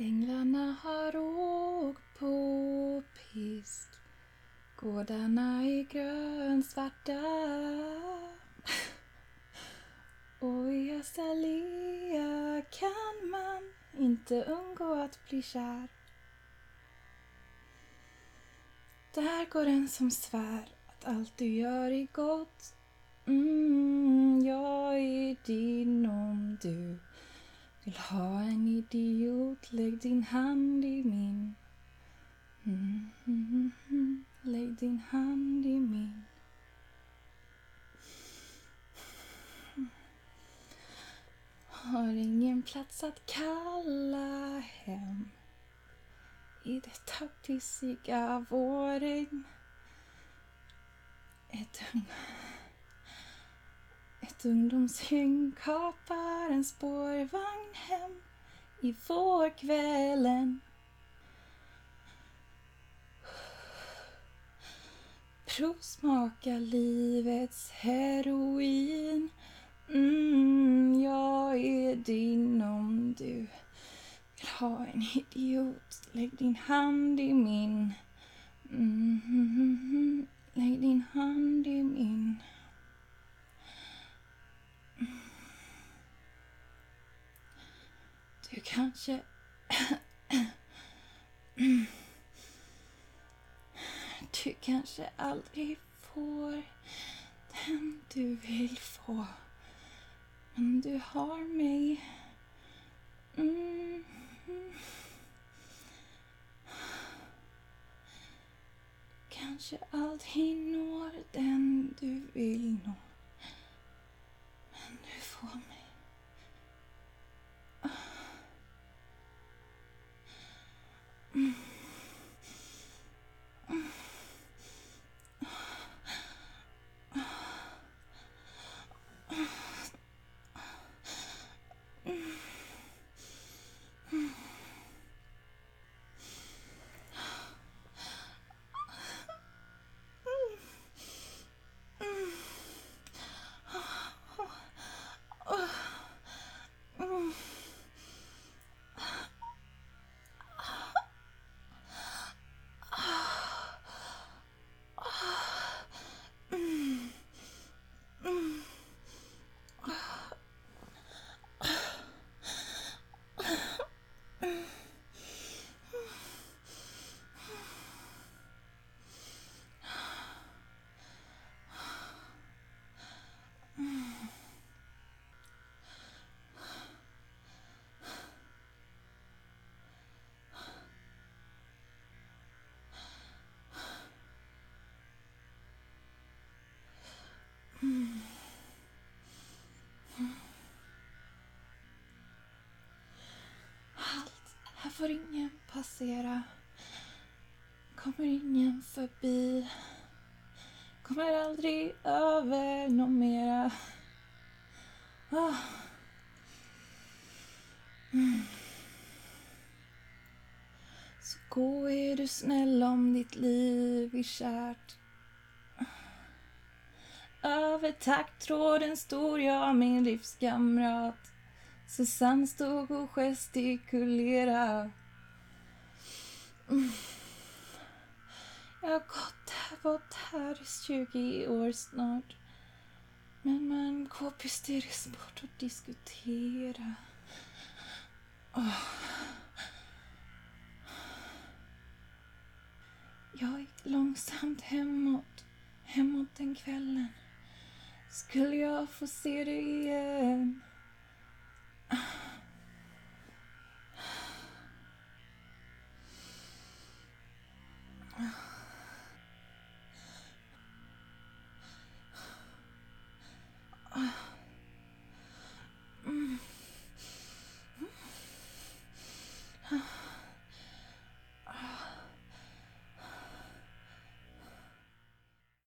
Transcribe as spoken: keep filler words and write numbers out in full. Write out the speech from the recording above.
Änglarna har åkt på pisk. Gårdarna är grönsvarta. Och i Azalea kan man inte undgå att bli kär. Där går den som svär att allt du gör är gott. Mm, jag är din om du vill ha en idiot. Lägg din hand i min. Mm, mm, mm, lägg din hand i min. Har ingen plats att kalla hem i detta pissiga vårregn. Ett, ung... Ett ungdomsgäng kapar en spårvagn hem i vårkvällen. Provsmaka livets heroin. Mm, jag är din om du vill ha en idiot. Lägg din hand i min. Mm, mm, mm, lägg din hand i min. Du kanske... Du kanske aldrig får den du vill få. Men du har mig. Mm. Kanske aldrig når den du vill nå. Men du får mig. Mm. Mm. Allt, här får ingen passera. Kommer ingen förbi. Kommer aldrig över någon mera. Oh. Mm. Så gå är du snäll om ditt liv är kärt. Över takttråden stod jag min livskamrat. Susanne stod och gestikulerade. Mm. Jag har gått här, gått här i tjugo år snart. Men man går hysteriskt bort och diskutera. Oh. Jag gick långsamt hemåt, hemåt den kvällen. Skulle jag få se dig igen?